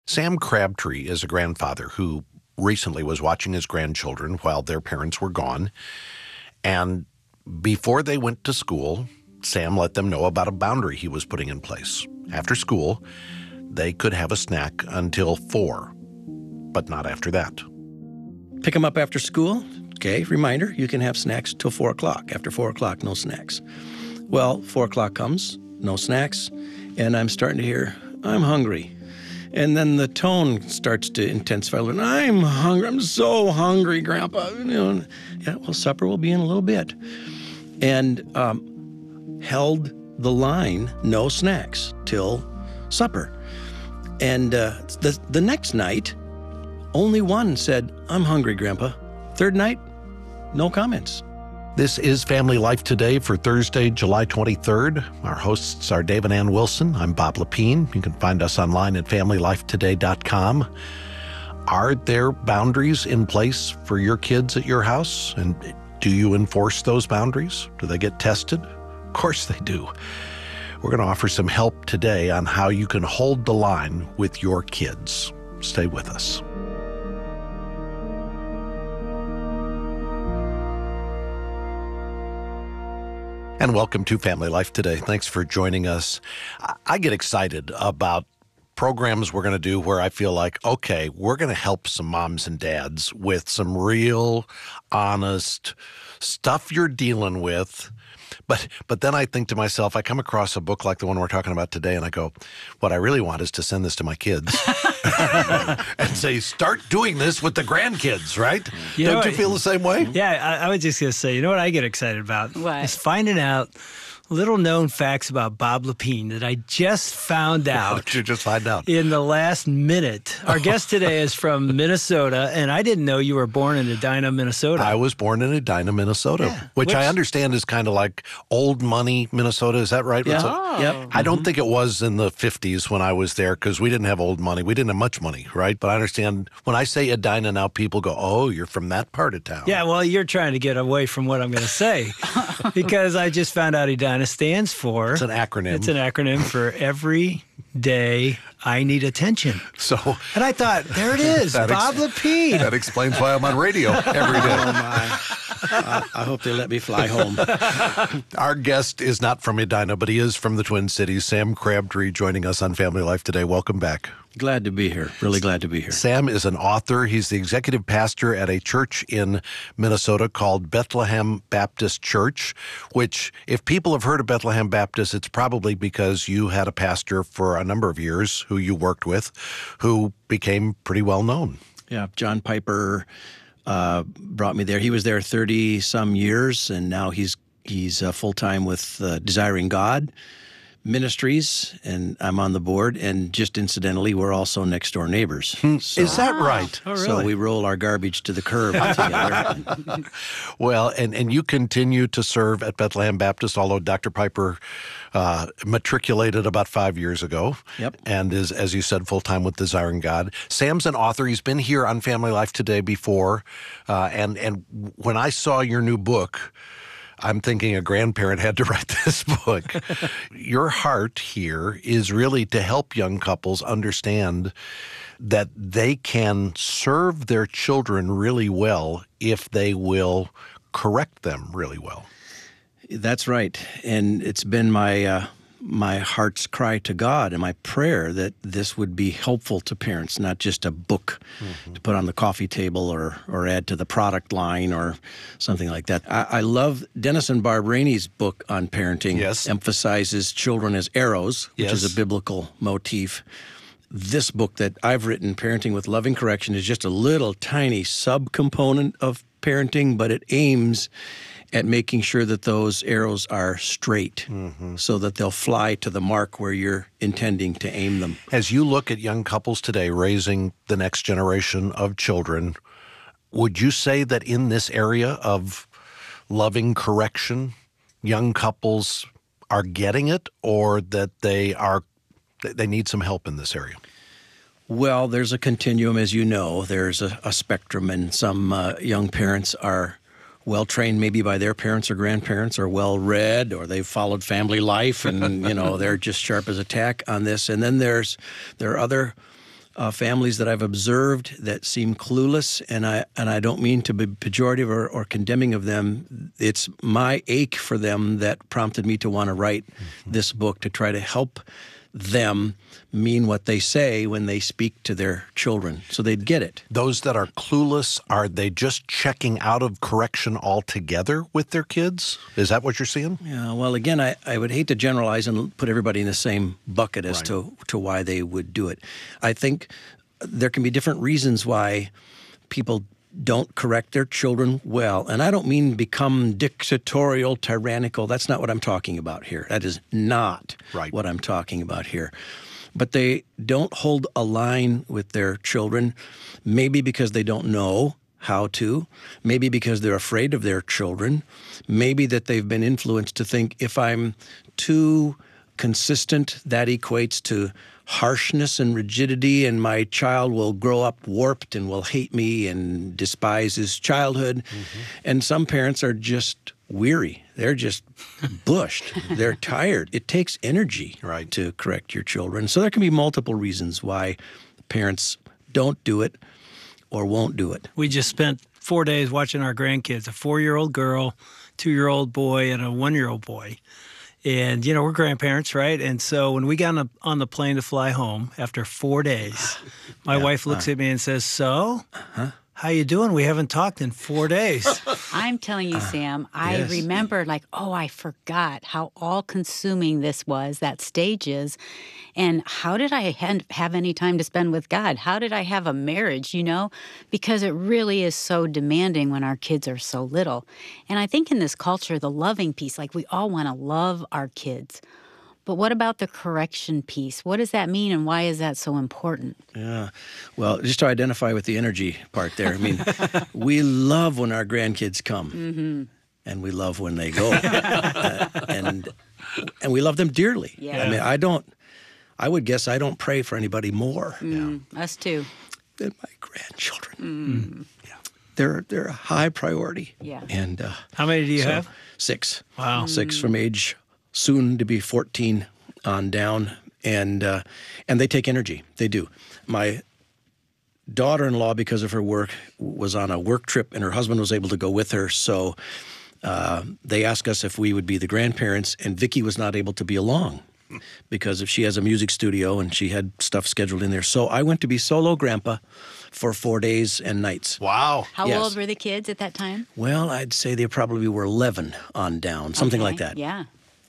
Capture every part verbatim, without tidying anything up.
Sam Crabtree is a grandfather who recently was watching his grandchildren while their parents were gone. And before they went to school, Sam let them know about a boundary he was putting in place. After school, they could have a snack until four, but not after that. Pick them up after school. Okay, reminder, you can have snacks till four o'clock. After four o'clock, no snacks. Well, four o'clock comes, no snacks, and I'm starting to hear, I'm hungry. And then the tone starts to intensify. I'm hungry. I'm so hungry, Grandpa. You know, yeah, well, supper will be in a little bit. And um, held the line, no snacks, till supper. And uh, the, the next night, only one said, I'm hungry, Grandpa. Third night, no comments. This is Family Life Today for Thursday, July twenty-third. Our hosts are Dave and Ann Wilson. I'm Bob Lepine. You can find us online at family life today dot com. Are there boundaries in place for your kids at your house? And do you enforce those boundaries? Do they get tested? Of course they do. We're going to offer some help today on how you can hold the line with your kids. Stay with us. And welcome to Family Life Today. Thanks for joining us. I get excited about programs we're going to do where I feel like, okay, we're going to help some moms and dads with some real, honest stuff you're dealing with. But but then I think to myself, I come across a book like the one we're talking about today, and I go, what I really want is to send this to my kids and say, start doing this with the grandkids, right? You Don't know, you feel the same way? Yeah, I, I was just going to say, you know what I get excited about? What? Is finding out little known facts about Bob Lepine that I just found out. What did you just find out? In the last minute. Our guest today is from Minnesota, and I didn't know you were born in Edina, Minnesota. I was born in Edina, Minnesota, Yeah. which, Which- I understand is kind of like old money Minnesota. Is that right? Yeah. What's it- Oh. Yep. I don't think it was in the fifties when I was there because we didn't have old money. We didn't have much money, right? But I understand when I say Edina now, people go, oh, you're from that part of town. Yeah, well, you're trying to get away from what I'm going to say because I just found out Edina stands for. It's an acronym. It's an acronym for Every Day I Need Attention. So And I thought, there it is, That ex- Bob Lepine. that explains why I'm on radio every day. Oh, my. I, I hope they let me fly home. Our guest is not from Edina, but he is from the Twin Cities. Sam Crabtree joining us on Family Life Today. Welcome back. Glad to be here. Really glad to be here. Sam is an author. He's the executive pastor at a church in Minnesota called Bethlehem Baptist Church, which, if people have heard of Bethlehem Baptist, it's probably because you had a pastor for a number of years who you worked with, who became pretty well known. Yeah, John Piper uh, brought me there. He was there thirty-some years, and now he's he's uh, full-time with uh, Desiring God Ministries, and I'm on the board. And just incidentally, we're also next-door neighbors. So, Is that right? Oh, really? so we roll our garbage to the curb together. Well, and, and you continue to serve at Bethlehem Baptist, although Doctor Piper uh, matriculated about five years ago. Yep. And is, as you said, full-time with Desiring God. Sam's an author. He's been here on Family Life Today before. Uh, and, and when I saw your new book, I'm thinking a grandparent had to write this book. Your heart here is really to help young couples understand that they can serve their children really well if they will correct them really well. That's right. And it's been my uh, my heart's cry to God and my prayer that this would be helpful to parents, not just a book mm-hmm. to put on the coffee table or or add to the product line or something like that. I, I love Dennis and Barb Rainey's book on parenting. Yes. Emphasizes children as arrows, which Yes. is a biblical motif. This book that I've written, Parenting with Loving Correction, is just a little tiny subcomponent of parenting, but it aims at making sure that those arrows are straight mm-hmm. so that they'll fly to the mark where you're intending to aim them. As you look at young couples today raising the next generation of children, would you say that in this area of loving correction, young couples are getting it, or that they are they need some help in this area? Well, there's a continuum, as you know. There's a, a spectrum, and some uh, young parents are well-trained maybe by their parents or grandparents, or well-read, or they've followed family life, and, you know, they're just sharp as a tack on this. And then there's there are other uh, families that I've observed that seem clueless, and I and I don't mean to be pejorative or, or condemning of them. It's my ache for them that prompted me to want to write mm-hmm. this book, to try to help them mean what they say when they speak to their children, so they'd get it. Those that are clueless, are they just checking out of correction altogether with their kids? Is that what you're seeing? Yeah, well, again, I, I would hate to generalize and put everybody in the same bucket as Right. to, to why they would do it. I think there can be different reasons why people don't correct their children well. And I don't mean become dictatorial, tyrannical. That's not what I'm talking about here. That is not Right. what I'm talking about here. But they don't hold a line with their children, maybe because they don't know how to, maybe because they're afraid of their children, maybe that they've been influenced to think if I'm too consistent, that equates to harshness and rigidity, and my child will grow up warped and will hate me and despise his childhood. Mm-hmm. And some parents are just weary. They're just bushed. They're tired. It takes energy right. to correct your children. So there can be multiple reasons why parents don't do it or won't do it. We just spent four days watching our grandkids, a four-year-old girl, two-year-old boy, and a one-year-old boy. And, you know, we're grandparents, right? And so when we got on the, on the plane to fly home after four days, my yeah, wife looks uh, at me and says, so, uh-huh. how you doing? We haven't talked in four days. I'm telling you, Sam, I yes. remember like, oh, I forgot how all-consuming this was, that stage is. And how did I ha- have any time to spend with God? How did I have a marriage, you know? Because it really is so demanding when our kids are so little. And I think in this culture, the loving piece, like we all want to love our kids. But what about the correction piece? What does that mean, and why is that so important? Yeah. Well, just to identify with the energy part there, I mean, we love when our grandkids come, Mm-hmm. and we love when they go. uh, and and we love them dearly. Yeah. I mean, I don't, I would guess I don't pray for anybody more Mm, us too. than my grandchildren. Mm. Yeah. They're, they're a high priority. Yeah. And uh, How many do you so, have? Six. Wow. Six from age soon to be fourteen on down, and uh, and they take energy. They do. My daughter-in-law, because of her work, was on a work trip, and her husband was able to go with her. So uh, they asked us if we would be the grandparents, and Vicki was not able to be along because if she has a music studio and she had stuff scheduled in there. So I went to be solo grandpa for four days and nights. Wow. How Yes. old were the kids at that time? Well, I'd say they probably were eleven on down, something Okay, like that. Yeah.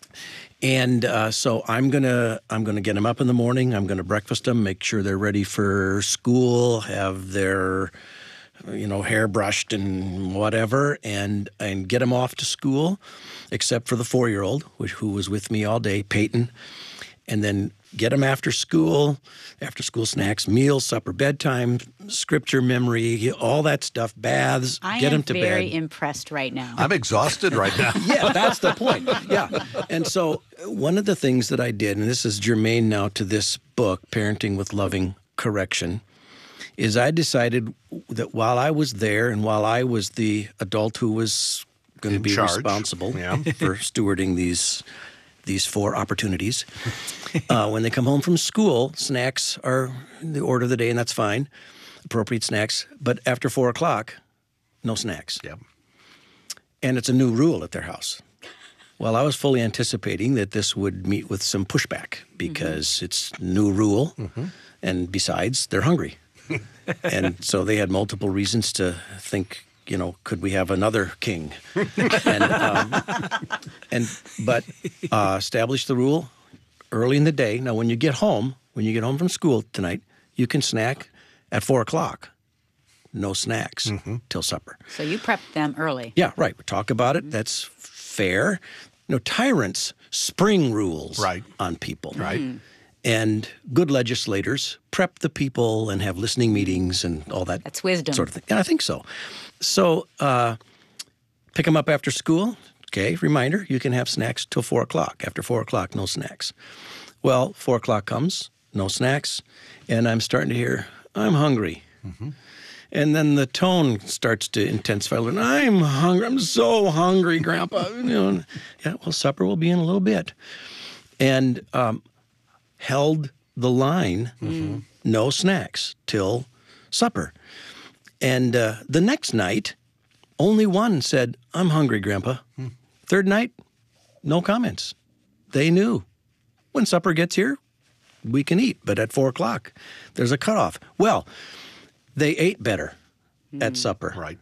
And uh, so I'm gonna I'm gonna get them up in the morning. I'm gonna breakfast them, make sure they're ready for school, have their you know hair brushed and whatever, and and get them off to school, except for the four-year-old, which who was with me all day, Peyton, and then get them after school, after school snacks, meals, supper, bedtime, scripture memory, all that stuff, baths, I get am them to very bed. impressed right now. I'm exhausted right now. Yeah, that's the point. Yeah. And so one of the things that I did, and this is germane now to this book, Parenting with Loving Correction, is I decided that while I was there and while I was the adult who was going to In be charge. responsible Yeah. for stewarding these these four opportunities, uh, when they come home from school, snacks are the order of the day, and that's fine, appropriate snacks. But after four o'clock, no snacks. Yep. And it's a new rule at their house. Well, I was fully anticipating that this would meet with some pushback because mm-hmm. it's new rule, mm-hmm. and besides, they're hungry. And so they had multiple reasons to think, you know, could we have another king? and, um, and but uh, establish the rule early in the day. Now, when you get home, when you get home from school tonight, you can snack at four o'clock. No snacks mm-hmm. till supper. So you prepped them early. Yeah, right. We talk about it. That's fair. You know, tyrants spring rules Right. on people. Right. Mm-hmm. And good legislators prep the people and have listening meetings and all that. That's wisdom. Sort of thing. Yeah, I think so. So uh, pick them up after school. Okay, reminder, you can have snacks till four o'clock. After four o'clock, no snacks. Well, four o'clock comes, no snacks, and I'm starting to hear, I'm hungry. Mm-hmm. And then the tone starts to intensify. And I'm hungry. I'm so hungry, Grandpa. You know, yeah, well, supper will be in a little bit. And um, held the line mm-hmm. no snacks till supper. And uh, the next night, only one said, I'm hungry, Grandpa. Hmm. Third night, no comments. They knew when supper gets here, we can eat, but at four o'clock, there's a cutoff. Well, they ate better mm. at supper. Right.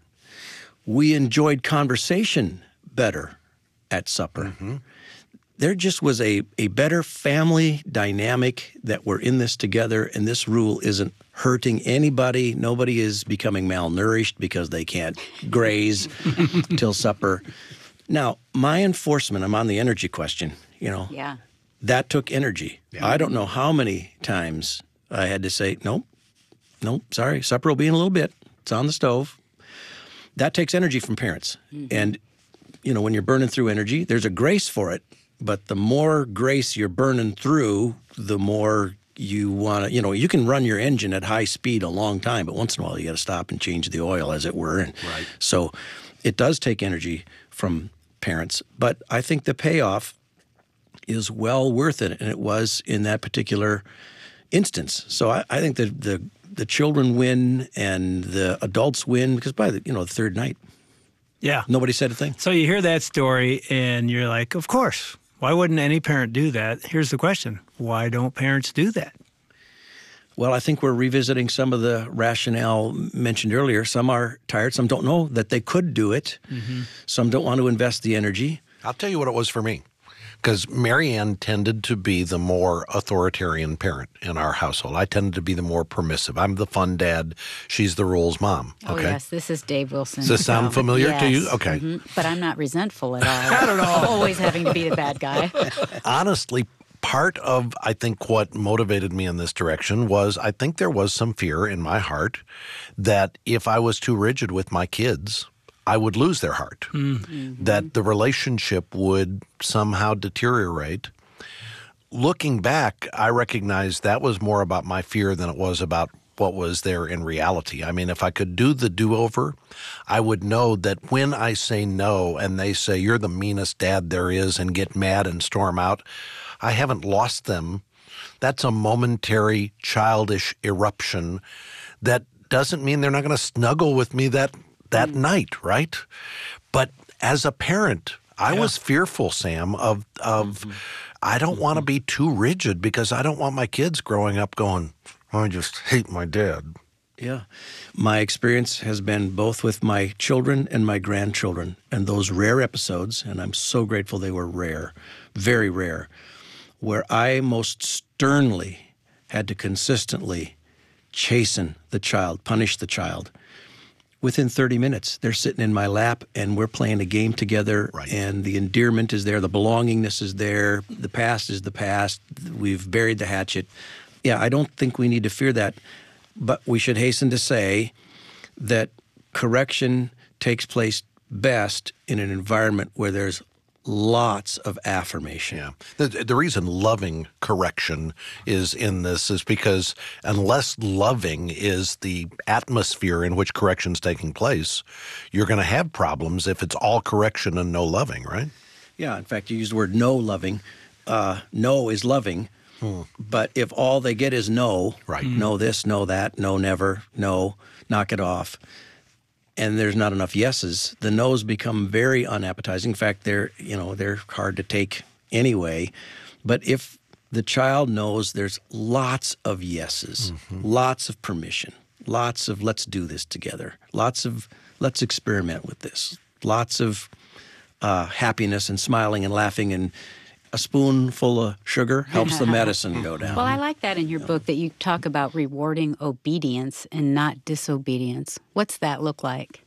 We enjoyed conversation better at supper. Mm-hmm. There just was a, a better family dynamic that we're in this together, and this rule isn't hurting anybody. Nobody is becoming malnourished because they can't graze till supper. Now, my enforcement, I'm on the energy question, you know. Yeah. That took energy. Yeah. I don't know how many times I had to say, nope, nope, sorry, supper will be in a little bit. It's on the stove. That takes energy from parents. Mm-hmm. And, you know, when you're burning through energy, there's a grace for it. But the more grace you're burning through, the more you want to, you know, you can run your engine at high speed a long time, but once in a while you got to stop and change the oil, as it were. And right. So it does take energy from parents. But I think the payoff is well worth it, and it was in that particular instance. So I, I think that the the children win and the adults win because by the you know the third night, yeah, nobody said a thing. So you hear that story and you're like, of course. Why wouldn't any parent do that? Here's the question: why don't parents do that? Well, I think we're revisiting some of the rationale mentioned earlier. Some are tired. Some don't know that they could do it. Mm-hmm. Some don't want to invest the energy. I'll tell you what it was for me. Because Mary Ann tended to be the more authoritarian parent in our household. I tended to be the more permissive. I'm the fun dad. She's the rules mom. Oh, okay? yes. This is Dave Wilson. Does this sound familiar yes. to you? Okay. Mm-hmm. But I'm not resentful at all. Not at all. Always having to be the bad guy. Honestly, part of, I think, what motivated me in this direction was I think there was some fear in my heart that if I was too rigid with my kids, I would lose their heart, mm-hmm. that the relationship would somehow deteriorate. Looking back, I recognize that was more about my fear than it was about what was there in reality. I mean, if I could do the do-over, I would know that when I say no and they say, you're the meanest dad there is, and get mad and storm out, I haven't lost them. That's a momentary childish eruption that doesn't mean they're not going to snuggle with me that that mm. night, right? But as a parent, I yeah. was fearful, Sam, of of mm-hmm. I don't mm-hmm. want to be too rigid because I don't want my kids growing up going, I just hate my dad. Yeah. My experience has been both with my children and my grandchildren, and those rare episodes, and I'm so grateful they were rare, very rare, where I most sternly had to consistently chasten the child, punish the child. Within thirty minutes, they're sitting in my lap and we're playing a game together, right. and the endearment is there, the belongingness is there, the past is the past, we've buried the hatchet. Yeah, I don't think we need to fear that, but we should hasten to say that correction takes place best in an environment where there's lots of affirmation. Yeah. The, the reason loving correction is in this is because unless loving is the atmosphere in which correction's taking place, you're going to have problems if it's all correction and no loving, right? Yeah. In fact, you used the word no loving. Uh, no is loving. Hmm. But if all they get is no, right. no this, no that, no never, no, knock it off, and there's not enough yeses, the no's become very unappetizing. In fact, they're, you know, they're hard to take anyway. But if the child knows there's lots of yeses, mm-hmm. lots of permission, lots of let's do this together, lots of let's experiment with this, lots of uh, happiness and smiling and laughing, and a spoonful of sugar helps the medicine go down. Well, I like that in your yeah. book that you talk about rewarding obedience and not disobedience. What's that look like?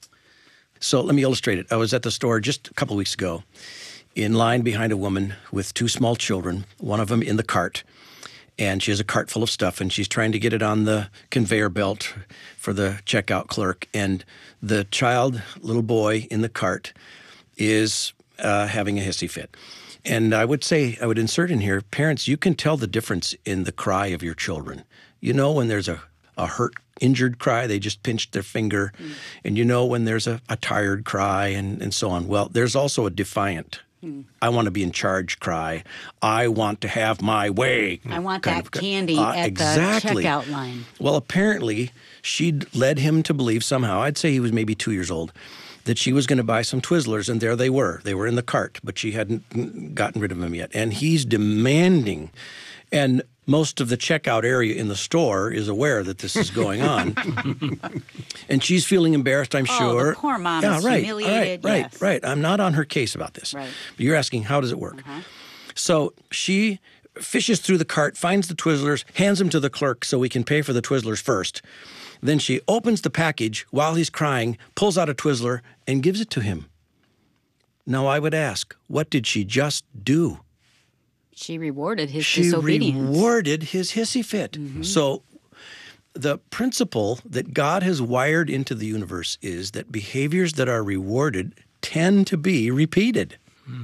So let me illustrate it. I was at the store just a couple of weeks ago in line behind a woman with two small children, one of them in the cart. And she has a cart full of stuff, and she's trying to get it on the conveyor belt for the checkout clerk. And the child, little boy in the cart, is uh, having a hissy fit. And I would say, I would insert in here, parents, you can tell the difference in the cry of your children. You know when there's a, a hurt, injured cry, they just pinched their finger. Mm. And you know when there's a, a tired cry and, and so on. Well, there's also a defiant I want to be in charge cry. I want to have my way. I want kind that of- candy uh, at exactly. the checkout line. Well, apparently, she'd led him to believe somehow, I'd say he was maybe two years old, that she was going to buy some Twizzlers, and there they were. They were in the cart, but she hadn't gotten rid of them yet. And he's demanding, and most of the checkout area in the store is aware that this is going on. And she's feeling embarrassed, I'm Oh, sure. the poor mom yeah, is right, humiliated, Right, yes. right, right. I'm not on her case about this. Right. But you're asking, how does it work? Uh-huh. So she fishes through the cart, finds the Twizzlers, hands them to the clerk so we can pay for the Twizzlers first. Then she opens the package while he's crying, pulls out a Twizzler, and gives it to him. Now, I would ask, what did she just do? She rewarded his She disobedience. rewarded his hissy fit. So the principle that God has wired into the universe is that behaviors that are rewarded tend to be repeated.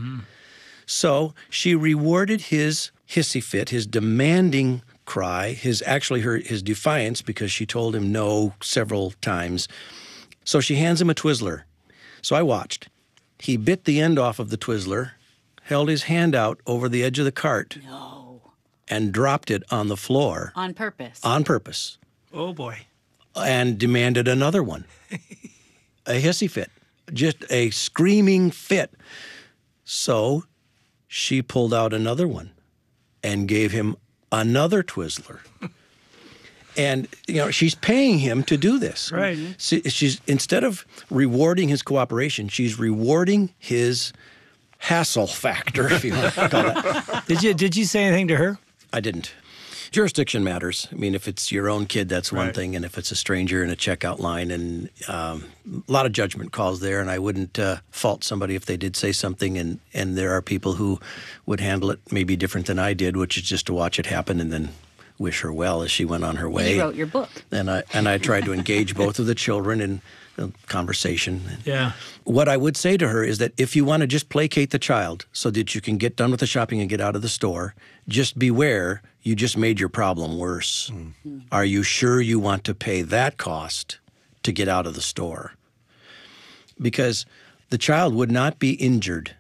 So she rewarded his hissy fit, his demanding cry, his actually her his defiance because she told him no several times. So she hands him a Twizzler. So I watched. He bit the end off of the Twizzler, held his hand out over the edge of the cart, No. and dropped it on the floor On purpose. on purpose Oh, boy. and demanded another one. A hissy fit, just a screaming fit. So she pulled out another one and gave him another Twizzler. And, you know, she's paying him to do this. Right. She- She's instead of rewarding his cooperation, she's rewarding his hassle factor, if you want to call that. Did you did you say anything to her? I didn't. Jurisdiction matters. I mean, if it's your own kid, that's one Right. thing, and if it's a stranger in a checkout line, and um, a lot of judgment calls there, and I wouldn't uh, fault somebody if they did say something, and, and there are people who would handle it maybe different than I did, which is just to watch it happen and then wish her well as she went on her way. You wrote your book. And I and I tried to engage both of the children in a conversation. Yeah. What I would say to her is that if you want to just placate the child so that you can get done with the shopping and get out of the store, just beware, you just made your problem worse. Mm-hmm. Are you sure you want to pay that cost to get out of the store? Because the child would not be injured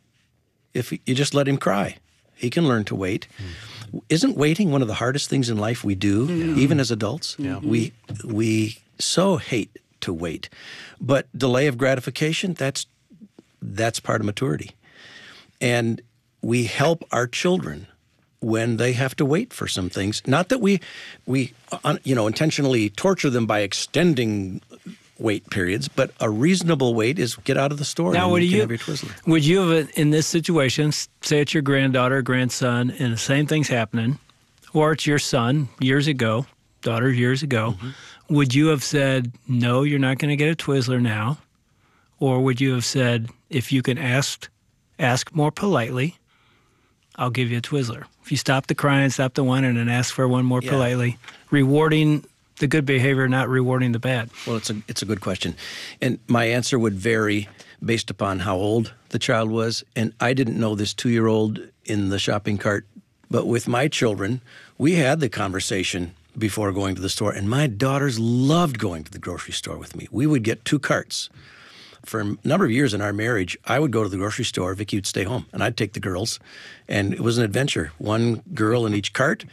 if you just let him cry. He can learn to wait. Mm-hmm. Isn't waiting one of the hardest things in life we do, mm-hmm. even as adults? Yeah. We we so hate to wait. But delay of gratification, that's that's part of maturity. And we help our children when they have to wait for some things. Not that we we uh, you know intentionally torture them by extending wait periods, but a reasonable wait is get out of the store Now, and would you can you have your Twizzler. would you have in this situation, s- say it's your granddaughter, grandson, and the same thing's happening, or it's your son years ago, daughter years ago, Mm-hmm. would you have said no, you're not going to get a Twizzler now, or would you have said if you can ask ask more politely, I'll give you a Twizzler? If you stop the crying, stop the whining, and ask for one more Yeah. politely, rewarding the good behavior, not rewarding the bad. Well, it's a it's a good question, and my answer would vary based upon how old the child was. And I didn't know this two-year-old in the shopping cart, but with my children, we had the conversation before going to the store, and my daughters loved going to the grocery store with me. We would get two carts. For a number of years in our marriage, I would go to the grocery store, Vicki would stay home, and I'd take the girls, and it was an adventure. One girl in each cart,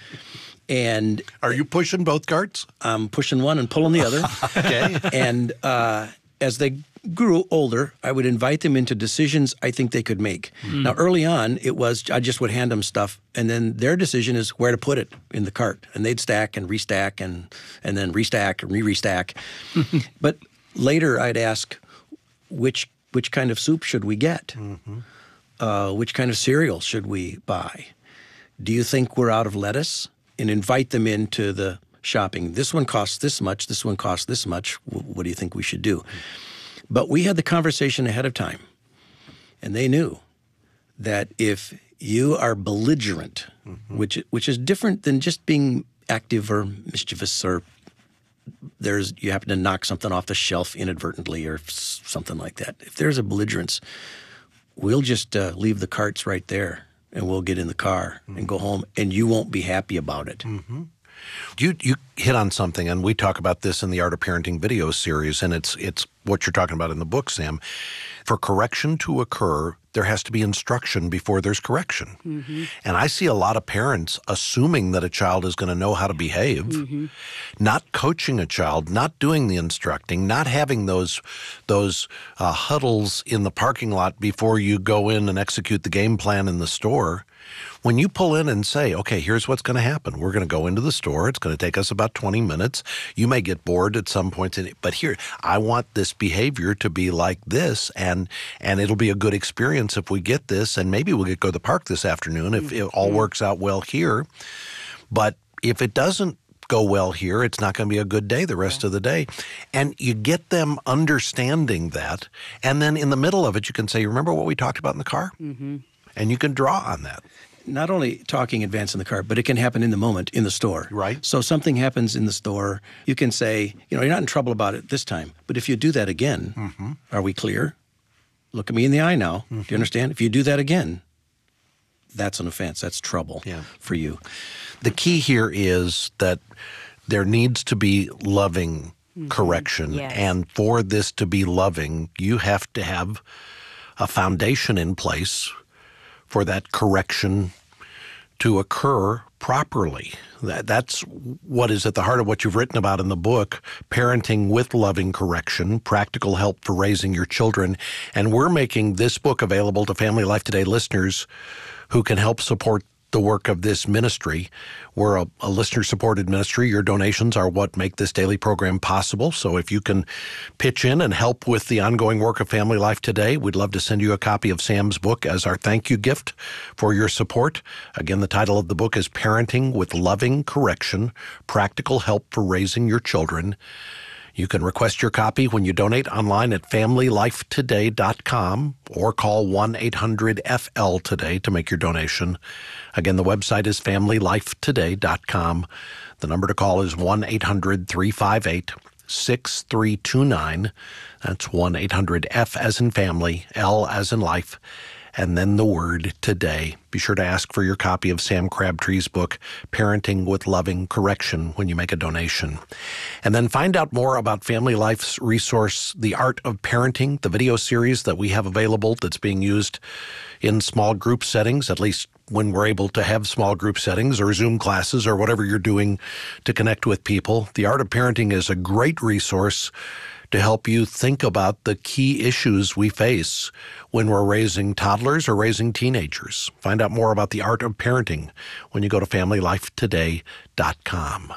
and Are you pushing both carts? I'm pushing one and pulling the other. Okay. And uh, as they grew older, I would invite them into decisions I think they could make. Now, early on, it was I just would hand them stuff, and then their decision is where to put it in the cart, and they'd stack and restack and and then restack and re-restack. But later, I'd ask, which which kind of soup should we get? Uh, which kind of cereal should we buy? Do you think we're out of lettuce? And invite them into the shopping. This one costs this much. This one costs this much. W- What do you think we should do? But we had the conversation ahead of time, and they knew that if you are belligerent, mm-hmm. which which is different than just being active or mischievous, or there's you happen to knock something off the shelf inadvertently or s- something like that. If there's a belligerence, we'll just uh, leave the carts right there, and we'll get in the car mm-hmm. and go home, and you won't be happy about it. Mm-hmm. You you hit on something, and we talk about this in the Art of Parenting video series, and it's it's what you're talking about in the book, Sam. For correction to occur, there has to be instruction before there's correction. Mm-hmm. And I see a lot of parents assuming that a child is going to know how to behave, mm-hmm. not coaching a child, not doing the instructing, not having those those uh, huddles in the parking lot before you go in and execute the game plan in the store. When you pull in and say, okay, here's what's going to happen. We're going to go into the store. It's going to take us about twenty minutes. You may get bored at some point, in it, but here, I want this behavior to be like this, and and it'll be a good experience if we get this, and maybe we'll get go to the park this afternoon if it all works out well here. But if it doesn't go well here, it's not going to be a good day the rest yeah. of the day. And you get them understanding that, and then in the middle of it, you can say, remember what we talked about in the car? Mm-hmm. And you can draw on that. Not only talking advance in the car, but it can happen in the moment in the store. Right. So something happens in the store, you can say, you know, you're not in trouble about it this time, but if you do that again, mm-hmm. are we clear? Look at me in the eye now. Mm-hmm. Do you understand? If you do that again, that's an offense. That's trouble yeah. for you. The key here is that there needs to be loving mm-hmm. correction. Yes. And for this to be loving, you have to have a foundation in place for that correction to occur properly. That, that's what is at the heart of what you've written about in the book, Parenting with Loving Correction, Practical Help for Raising Your Children. And we're making this book available to Family Life Today listeners who can help support the work of this ministry. We're a, a listener-supported ministry. Your donations are what make this daily program possible. So if you can pitch in and help with the ongoing work of Family Life Today, we'd love to send you a copy of Sam's book as our thank you gift for your support. Again, the title of the book is Parenting with Loving Correction, Practical Help for Raising Your Children. You can request your copy when you donate online at family life today dot com or call one eight hundred F L today to make your donation. Again, the website is family life today dot com. The number to call is one eight hundred three five eight six three two nine. That's one eight hundred F as in family, L as in life, and then the word today. Be sure to ask for your copy of Sam Crabtree's book, Parenting with Loving Correction, when you make a donation. And then find out more about Family Life's resource, The Art of Parenting, the video series that we have available that's being used in small group settings, at least when we're able to have small group settings or Zoom classes or whatever you're doing to connect with people. The Art of Parenting is a great resource to help you think about the key issues we face when we're raising toddlers or raising teenagers. Find out more about The Art of Parenting when you go to family life today dot com.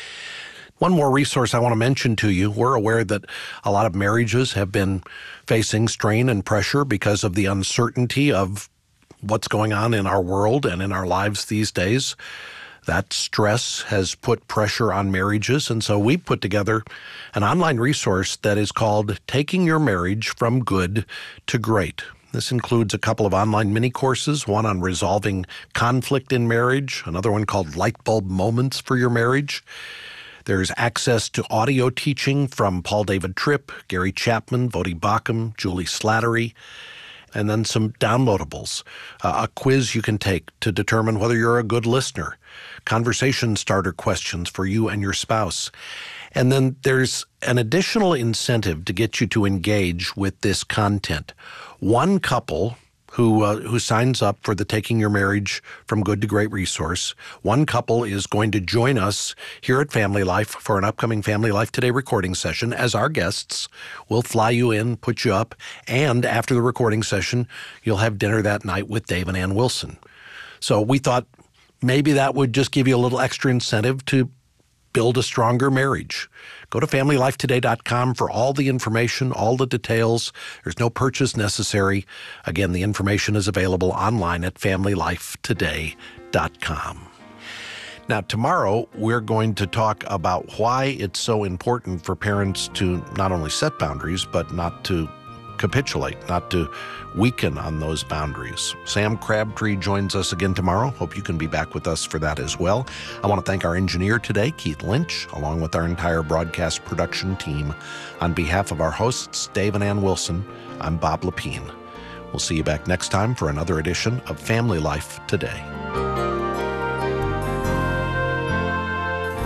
One more resource I want to mention to you. We're aware that a lot of marriages have been facing strain and pressure because of the uncertainty of what's going on in our world and in our lives these days. That stress has put pressure on marriages, and so we put together an online resource that is called Taking Your Marriage from Good to Great. This includes a couple of online mini courses, one on resolving conflict in marriage, another one called Light Bulb Moments for Your Marriage. There's access to audio teaching from Paul David Tripp, Gary Chapman, Vodi Bakum, Julie Slattery, and then some downloadables, uh, a quiz you can take to determine whether you're a good listener, conversation starter questions for you and your spouse. And then there's an additional incentive to get you to engage with this content. One couple who uh, who signs up for the Taking Your Marriage from Good to Great resource, one couple is going to join us here at Family Life for an upcoming Family Life Today recording session as our guests. We'll fly you in, put you up, and after the recording session, you'll have dinner that night with Dave and Ann Wilson. So we thought maybe that would just give you a little extra incentive to build a stronger marriage. Go to family life today dot com for all the information, all the details. There's no purchase necessary. Again, the information is available online at family life today dot com. Now, tomorrow, we're going to talk about why it's so important for parents to not only set boundaries, but not to capitulate, not to weaken on those boundaries. Sam Crabtree joins us again tomorrow. Hope you can be back with us for that as well. I want to thank our engineer today, Keith Lynch, along with our entire broadcast production team. On behalf of our hosts, Dave and Ann Wilson, I'm Bob Lepine. We'll see you back next time for another edition of Family Life Today.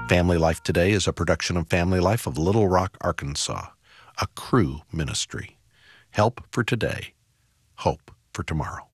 Family Life Today is a production of Family Life of Little Rock, Arkansas, a Cru ministry. Help for today, hope for tomorrow.